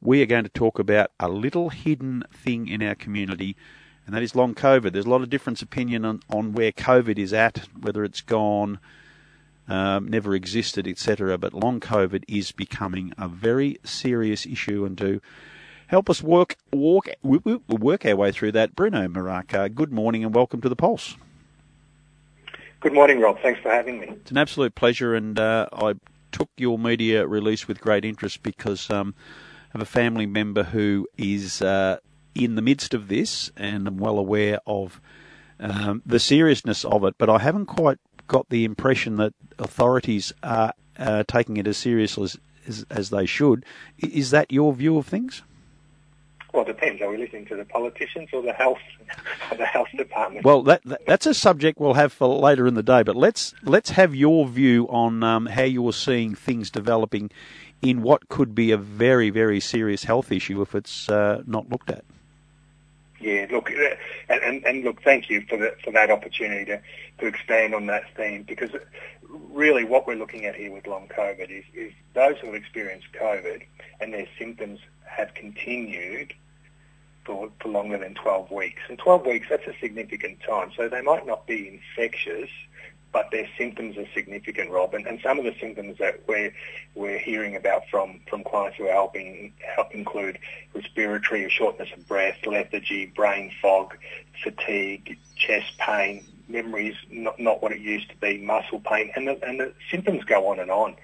we are going to talk about a little hidden thing in our community, and that is long COVID. There's a lot of different opinion on where COVID is at, whether it's gone, never existed, etc. But long COVID is becoming a very serious issue, and to help us work our way through that, Bruno Maraca, good morning and welcome to The Pulse. Good morning, Rob. Thanks for having me. It's an absolute pleasure, and I took your media release with great interest because I have a family member who is in the midst of this, and I'm well aware of the seriousness of it, but I haven't quite got the impression that authorities are taking it as seriously as they should. Is that your view of things? Well, it depends. Are we listening to the politicians or the health department? Well, that's a subject we'll have for later in the day. But let's have your view on how you're seeing things developing in what could be a very, very serious health issue if it's not looked at. Yeah, look, and look, thank you for that opportunity to expand on that theme, because really what we're looking at here with long COVID is those who have experienced COVID and their symptoms have continued for longer than 12 weeks. And 12 weeks, that's a significant time. So they might not be infectious, but their symptoms are significant, Rob. And some of the symptoms that we're hearing about from clients who are helping include respiratory or shortness of breath, lethargy, brain fog, fatigue, chest pain, memories not what it used to be, muscle pain, and the symptoms go on and on.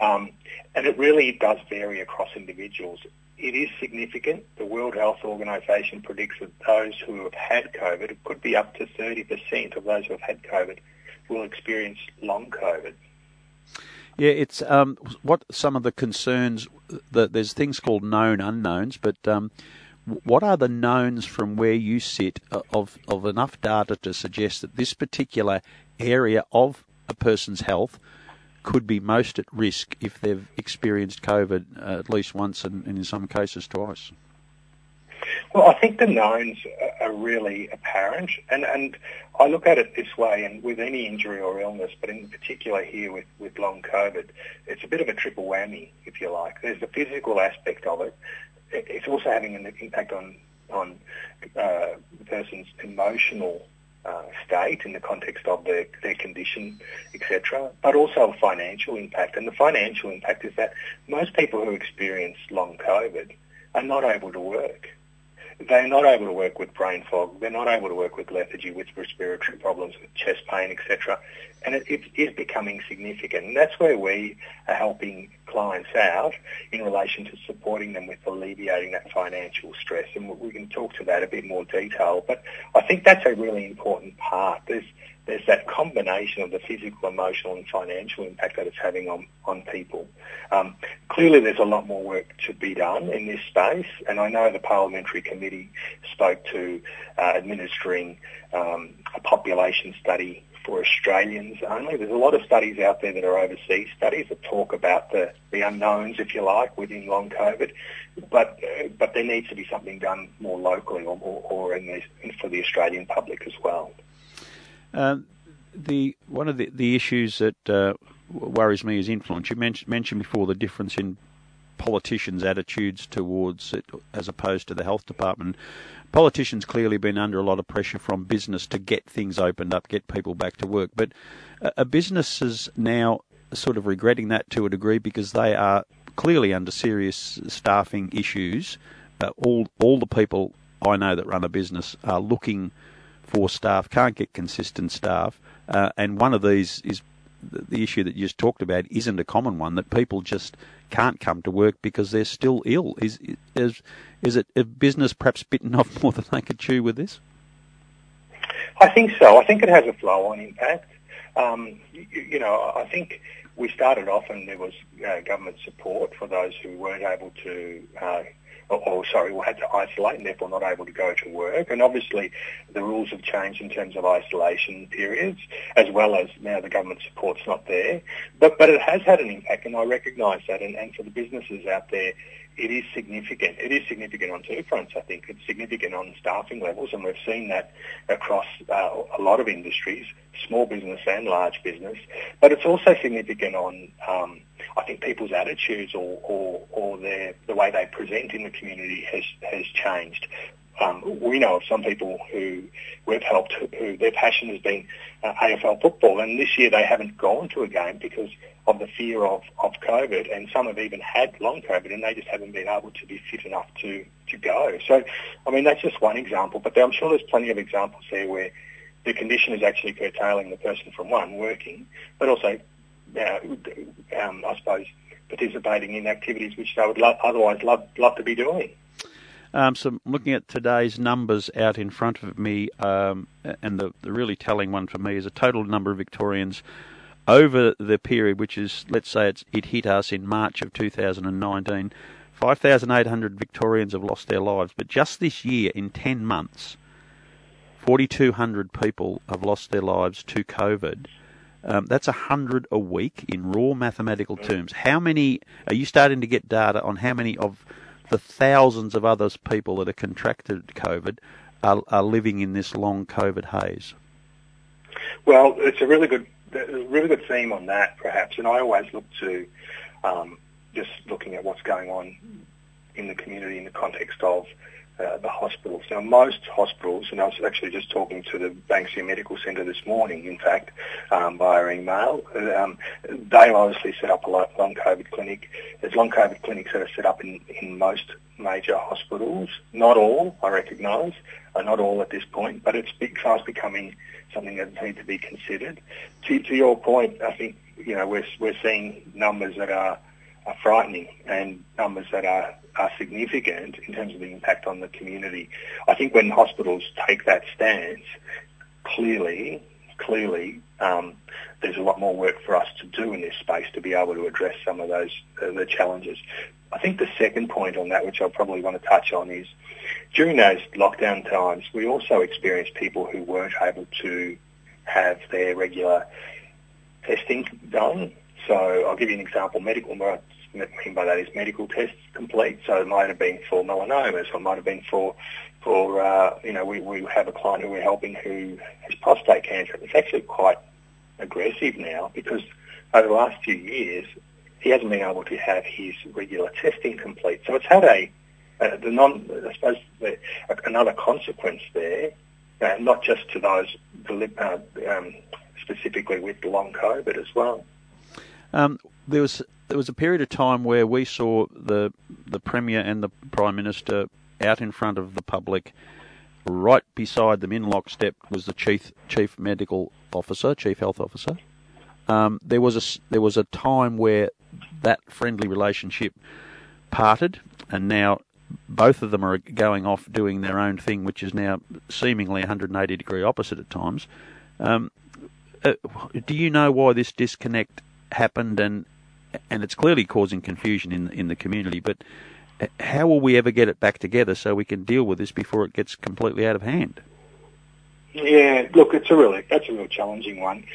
And it really does vary across individuals. It is significant. The World Health Organization predicts that those who have had COVID, it could be up to 30% of those who have had COVID, will experience long COVID. Yeah, it's what some of the concerns, there's things called known unknowns, but what are the knowns from where you sit of enough data to suggest that this particular area of a person's health could be most at risk if they've experienced COVID at least once and in some cases twice? Well, I think the knowns are really apparent, and I look at it this way, and with any injury or illness, but in particular here with long COVID, it's a bit of a triple whammy, if you like. There's the physical aspect of it. It's also having an impact on the person's emotional state in the context of their condition, etc., but also a financial impact. And the financial impact is that most people who experience long COVID are not able to work. They're not able to work with brain fog. They're not able to work with lethargy, with respiratory problems, with chest pain, etc. And it is becoming significant. And that's where we are helping clients out in relation to supporting them with alleviating that financial stress. And we can talk to that a bit more detail. But I think that's a really important part. There's that combination of the physical, emotional and financial impact that it's having on people. Clearly there's a lot more work to be done in this space, and I know the Parliamentary Committee spoke to administering a population study for Australians only. There's a lot of studies out there that are overseas studies that talk about the unknowns, if you like, within long COVID, but there needs to be something done more locally or for the Australian public as well. One of the issues that worries me is influence. You mentioned before the difference in politicians' attitudes towards it as opposed to the health department. Politicians clearly been under a lot of pressure from business to get things opened up, get people back to work. But are businesses now sort of regretting that to a degree because they are clearly under serious staffing issues? All the people I know that run a business are looking for staff, can't get consistent staff, and one of these is the issue that you just talked about isn't a common one, that people just can't come to work because they're still ill. Is it a business perhaps bitten off more than they could chew with this? I think so. I think it has a flow-on impact. I think we started off and there was government support for those who weren't able to had to isolate and therefore not able to go to work. And obviously the rules have changed in terms of isolation periods, as well as now the government support's not there. But it has had an impact, and I recognise that. And for the businesses out there, it is significant. It is significant on two fronts, I think. It's significant on staffing levels, and we've seen that across a lot of industries, small business and large business. But it's also significant on I think people's attitudes or the way they present in the community has changed. We know of some people who we've helped who their passion has been AFL football, and this year they haven't gone to a game because of the fear of COVID, and some have even had long COVID and they just haven't been able to be fit enough to go. So, I mean, that's just one example, but I'm sure there's plenty of examples there where the condition is actually curtailing the person from, one, working, but also, I suppose, participating in activities which they would otherwise love to be doing. So looking at today's numbers out in front of me, and the really telling one for me is a total number of Victorians over the period, which is, let's say it hit us in March of 2019, 5,800 Victorians have lost their lives. But just this year, in 10 months, 4,200 people have lost their lives to COVID. That's 100 a week in raw mathematical terms. How many, are you starting to get data on how many of the thousands of others people that are contracted COVID are living in this long COVID haze? Well, it's a really good theme on that, perhaps. And I always look to just looking at what's going on in the community in the context of the hospitals. Now, most hospitals, and I was actually just talking to the Banksia Medical Centre this morning, in fact, via email, they've obviously set up a long COVID clinic. There's long COVID clinics that are set up in most major hospitals. Not all, I recognise, not all at this point, but it's fast becoming something that needs to be considered. To your point, I think we're seeing numbers that are frightening and numbers that are significant in terms of the impact on the community. I think when hospitals take that stance, clearly, there's a lot more work for us to do in this space to be able to address some of those the challenges. I think the second point on that, which I probably want to touch on, is during those lockdown times, we also experienced people who weren't able to have their regular testing done. So I'll give you an example. What I mean by that is medical tests complete. So it might have been for melanomas, or it might have been for we have a client who we're helping who has prostate cancer. It's actually quite aggressive now because over the last few years he hasn't been able to have his regular testing complete. So it's had another consequence there, not just to those specifically with long COVID as well. There was a period of time where we saw the Premier and the Prime Minister out in front of the public. Right beside them in lockstep was the Chief Health Officer. There was a time where that friendly relationship parted, and now both of them are going off doing their own thing, which is now seemingly 180-degree opposite at times. Do you know why this disconnect happened? And it's clearly causing confusion in the community, but how will we ever get it back together so we can deal with this before it gets completely out of hand? Yeah, look, that's a real challenging one.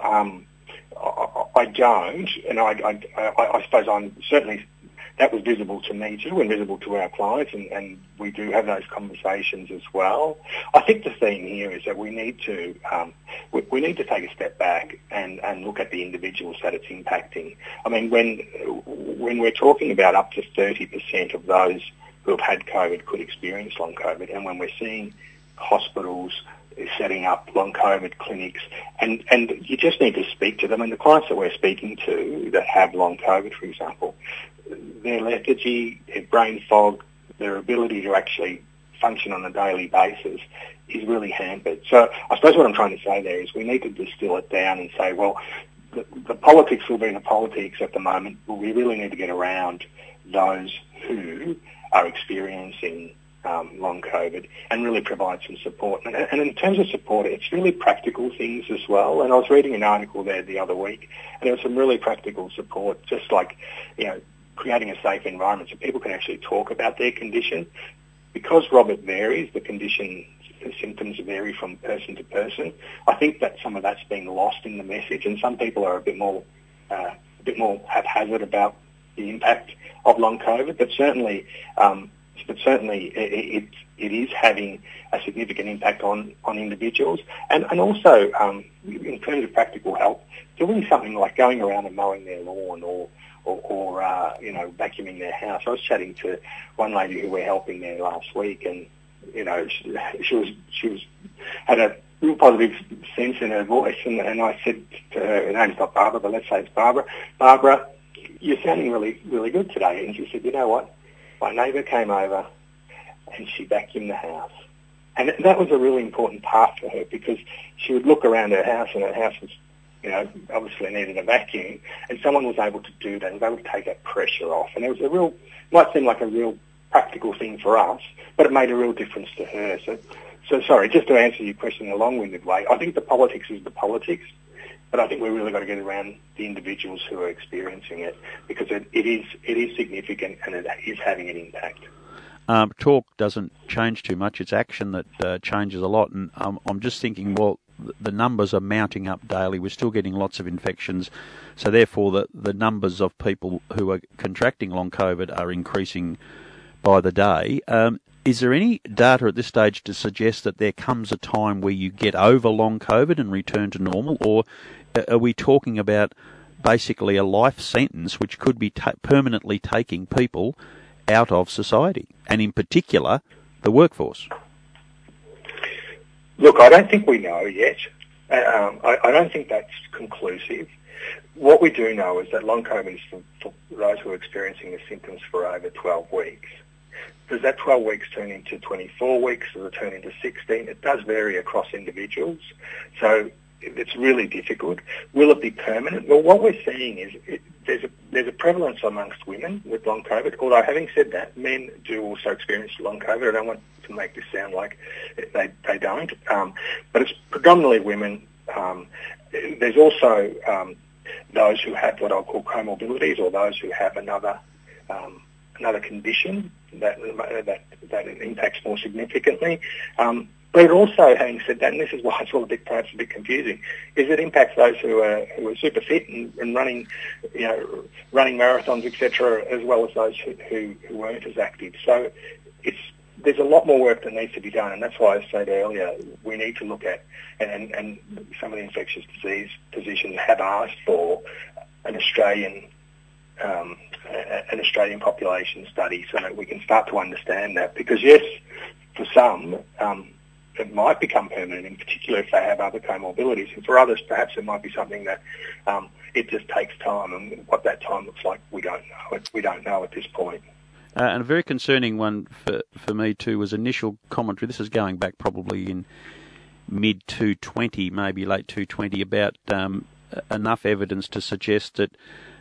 I don't, and I suppose I'm certainly, that was visible to me too and visible to our clients, and we do have those conversations as well. I think the theme here is that we need to take a step back and look at the individuals that it's impacting. I mean, when we're talking about up to 30% of those who have had COVID could experience long COVID, and when we're seeing hospitals setting up long COVID clinics, and you just need to speak to them. And the clients that we're speaking to that have long COVID, for example, their lethargy, their brain fog, their ability to actually function on a daily basis is really hampered. So I suppose what I'm trying to say there is we need to distill it down and say, well, the politics will be the politics at the moment, but we really need to get around those who are experiencing long COVID and really provide some support. And in terms of support, it's really practical things as well. And I was reading an article there the other week, and there was some really practical support, just like, creating a safe environment so people can actually talk about their condition. Because, Robert, varies, the symptoms vary from person to person. I think that some of that's been lost in the message, and some people are a bit more haphazard about the impact of long COVID. But certainly it is having a significant impact on individuals, and also in terms of practical help, doing something like going around and mowing their lawn, vacuuming their house. I was chatting to one lady who we're helping there last week, and she had a real positive sense in her voice, and I said to her name's not Barbara, but let's say it's Barbara. Barbara, you're sounding really, really good today. And she said, you know what? My neighbour came over and she vacuumed the house. And that was a really important part for her, because she would look around her house, and her house was, obviously needed a vacuum, and someone was able to do that, and they would take that pressure off. And it was might seem like a real practical thing for us, but it made a real difference to her. So sorry, just to answer your question in a long-winded way, I think the politics is the politics, but I think we've really got to get around the individuals who are experiencing it, because it is significant and it is having an impact. Talk doesn't change too much. It's action that changes a lot. And I'm just thinking, well, the numbers are mounting up daily. We're still getting lots of infections. So therefore, the numbers of people who are contracting long COVID are increasing by the day. Is there any data at this stage to suggest that there comes a time where you get over long COVID and return to normal? Or are we talking about basically a life sentence which could be permanently taking people out of society, and in particular, the workforce? Look, I don't think we know yet. I don't think that's conclusive. What we do know is that long COVID is for those who are experiencing the symptoms for over 12 weeks. Does that 12 weeks turn into 24 weeks? Does it turn into 16? It does vary across individuals. So it's really difficult. Will it be permanent? Well, what we're seeing is there's a prevalence amongst women with long COVID, although having said that, men do also experience long COVID. I don't want to make this sound like they don't, but it's predominantly women. There's also those who have what I'll call comorbidities, or those who have another condition that impacts more significantly. But also, having said that, and this is why it's all perhaps a bit confusing, is it impacts those who are super fit and running marathons, etc., as well as those who weren't as active. So there's a lot more work that needs to be done, and that's why I said earlier we need to look at, and some of the infectious disease physicians have asked for an Australian population study, so that we can start to understand that. Because yes, for some, it might become permanent, in particular if they have other comorbidities. And for others, perhaps it might be something that it just takes time, and what that time looks like, we don't know. We don't know at this point. And a very concerning one for me too was initial commentary. This is going back probably in mid-2020, maybe late 2020, about enough evidence to suggest that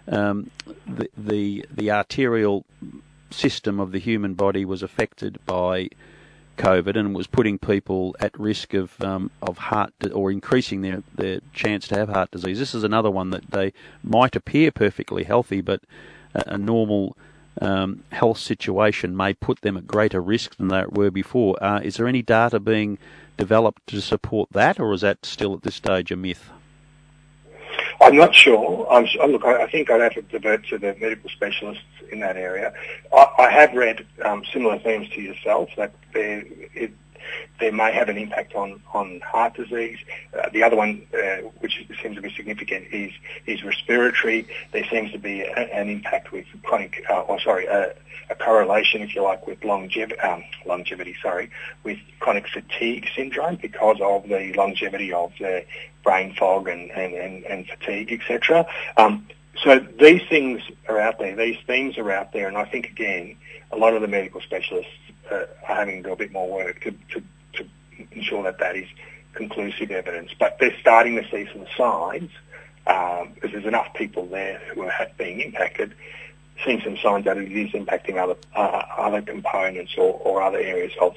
the arterial system of the human body was affected by COVID and was putting people at risk of heart, or increasing their chance to have heart disease. This is another one that they might appear perfectly healthy, but a normal health situation may put them at greater risk than they were before. Is there any data being developed to support that, or is that still at this stage a myth? I'm not sure. Look, I think I'd have to divert to the medical specialists in that area. I have read similar themes to yourself, that there may have an impact on heart disease. The other one, which seems to be significant, is respiratory. There seems to be an impact with chronic, a correlation, if you like, with longevity, with chronic fatigue syndrome, because of the longevity of the brain fog and fatigue, etc. So these things are out there, these themes are out there, and I think, again, a lot of the medical specialists are having to do a bit more work to ensure that is conclusive evidence. But they're starting to see some signs, because there's enough people there who are being impacted, seeing some signs that it is impacting other components or other areas of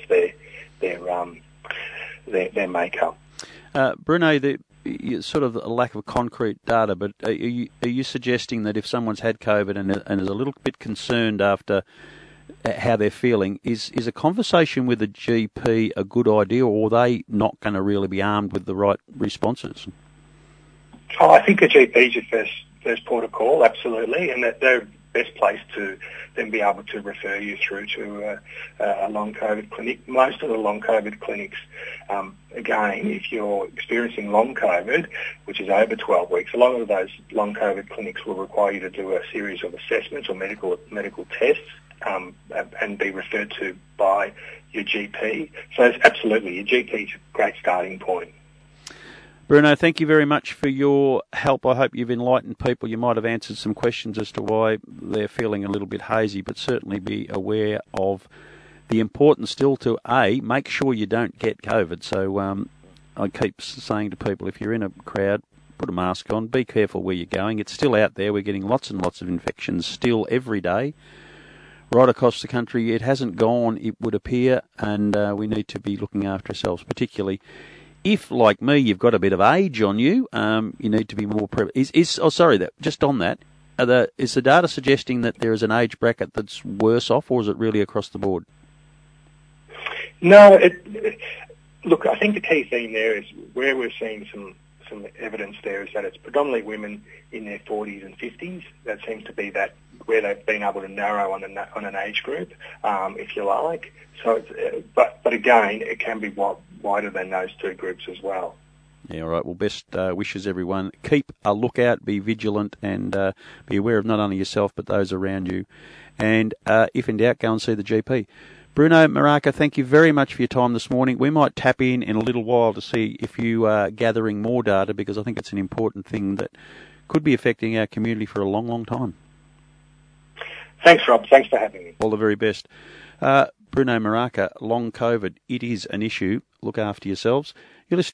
their makeup. Bruno, sort of a lack of concrete data, but are you suggesting that if someone's had COVID and is a little bit concerned after how they're feeling, is a conversation with a GP a good idea, or are they not going to really be armed with the right responses? I think a GP is your first port of call, absolutely, and that they're best place to then be able to refer you through to a long COVID clinic. Most of the long COVID clinics, again, if you're experiencing long COVID, which is over 12 weeks, a lot of those long COVID clinics will require you to do a series of assessments or medical tests and be referred to by your GP. So absolutely, your GP is a great starting point. Bruno, thank you very much for your help. I hope you've enlightened people. You might have answered some questions as to why they're feeling a little bit hazy, but certainly be aware of the importance still to, A, make sure you don't get COVID. So I keep saying to people, if you're in a crowd, put a mask on, be careful where you're going. It's still out there. We're getting lots and lots of infections still every day. Right across the country, it hasn't gone, it would appear, and we need to be looking after ourselves, particularly if, like me, you've got a bit of age on you. You need to be more just on that, is the data suggesting that there is an age bracket that's worse off, or is it really across the board? No, look, I think the key thing there is where we're seeing some evidence there is that it's predominantly women in their 40s and 50s. That seems to be that where they've been able to narrow on an age group, if you like. So, but again, it can be wider than those two groups as well. Yeah, all right. Well, best wishes, everyone. Keep a lookout, be vigilant, and be aware of not only yourself but those around you. And if in doubt, go and see the GP. Bruno Maraca, thank you very much for your time this morning. We might tap in a little while to see if you are gathering more data, because I think it's an important thing that could be affecting our community for a long, long time. Thanks, Rob. Thanks for having me. All the very best. Bruno Maraca, long COVID, it is an issue. Look after yourselves. You're listening